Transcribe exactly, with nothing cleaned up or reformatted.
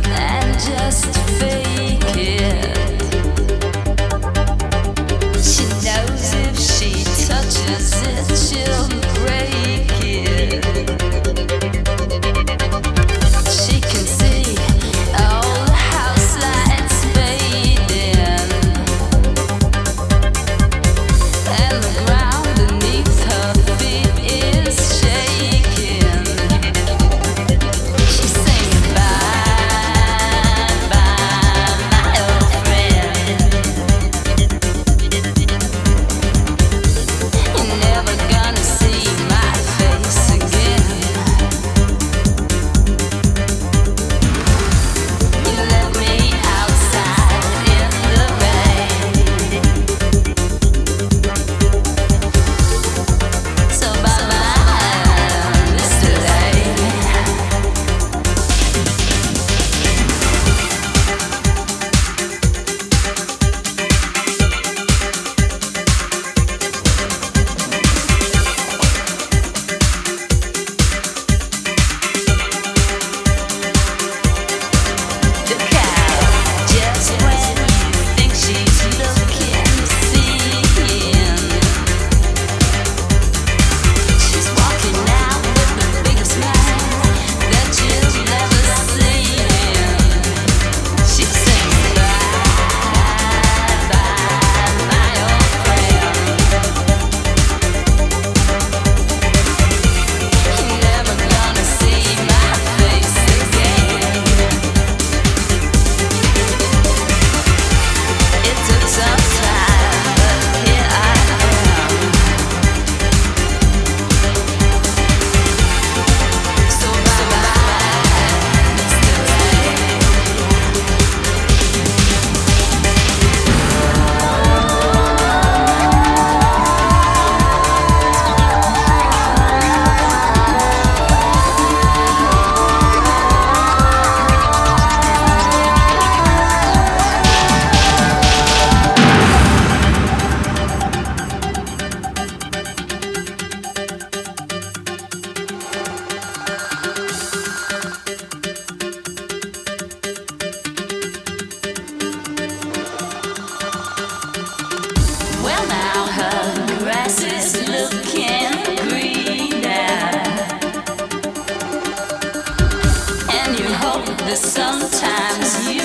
and just fake it. She knows if she touches it, she'll break it. She can see all the house lights fading, and the ground beneath her feet is shaking. She's saying bye, bye, my old friend. You're never gonna see my face again. You left me outside in the rain. So bye-bye, Mister Lane. Look out, just when you think she's looking, seeing. She's walking out with the biggest smile that you've ever seen. She's saying bye, bye, my old friend. You're never gonna see my face again. It took some time, but here I am. So bye-bye, Mister Lane. Well, now her grass is looking greener, and you hope that sometimes you